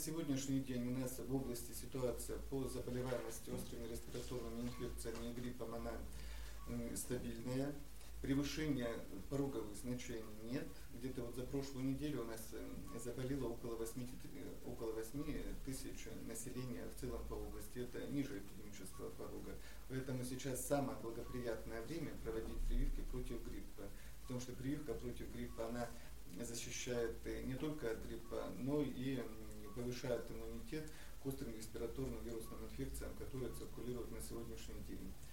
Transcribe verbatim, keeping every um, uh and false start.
сегодняшний день у нас в области ситуация по заболеваемости острыми респираторными инфекциями и гриппом, она стабильная. Превышения пороговых значений нет. Где-то вот за прошлую неделю у нас заболело около восьми, около восьми тысяч населения в целом по области. Это ниже эпидемического порога. Поэтому сейчас самое благоприятное время проводить прививки против гриппа. Потому что прививка против гриппа, она защищает не только от гриппа, но и повышает иммунитет к острым респираторным вирусным инфекциям, которые циркулируют на сегодняшний день.